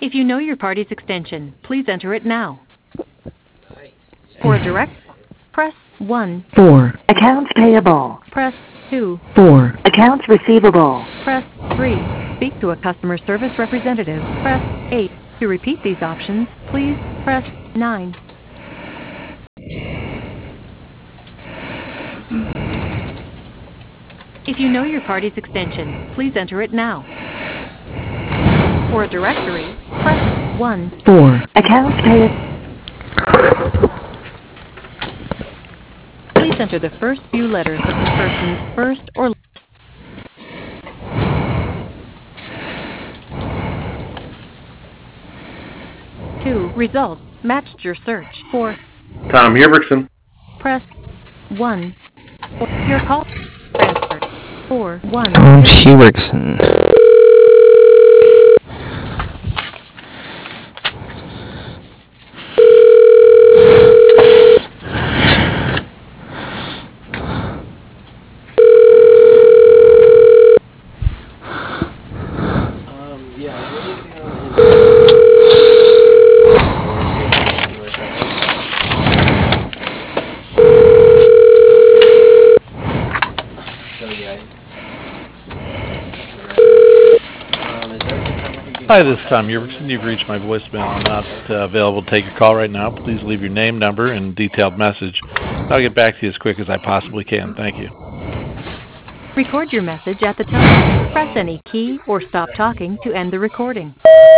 If you know your party's extension, please enter it now. For a direct, press 1. 4. Accounts payable. Press 2. 4. Accounts receivable. Press 3. Speak to a customer service representative. Press 8. To repeat these options, please press 9. If you know your party's extension, please enter it now. For a directory, press 1. 4. Accounts payable. Please enter the first few letters of the person's first or last. 2. Results matched your search. 4. Tom Hubertson. Press 1. Your call transferred. 4. 1. Tom Hubertson. Hi, this is Tom Hubertson. You've reached my voicemail. I'm not available to take your call right now. Please leave your name, number, and detailed message. I'll get back to you as quick as I possibly can. Thank you. Record your message at the tone. Press any key or stop talking to end the recording.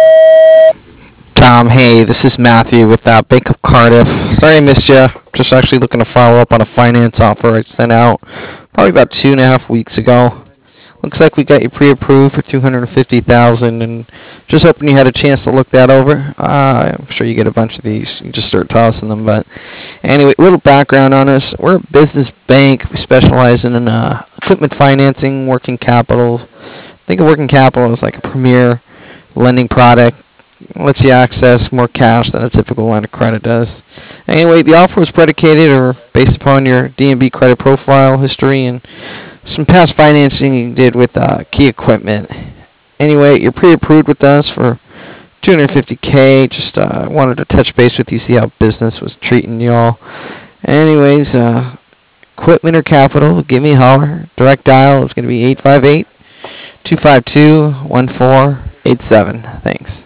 Tom, hey, this is Matthew with Bank of Cardiff. Sorry I missed you. Just actually looking to follow up on a finance offer I sent out probably about 2.5 weeks ago. Looks like we got you pre-approved for $250,000, and just hoping you had a chance to look that over. I'm sure you get a bunch of these. You just start tossing them. But anyway, a little background on us. We're a business bank. We specialize in equipment financing, working capital. Think of working capital as like a premier lending product. Lets you access more cash than a typical line of credit does. Anyway, the offer was predicated or based upon your D&B credit profile history and some past financing you did with key equipment. Anyway, you're pre-approved with us for $250K. Just wanted to touch base with you, see how business was treating y'all. Anyways, equipment or capital, give me a holler. Direct dial is going to be 858-252-1487. Thanks.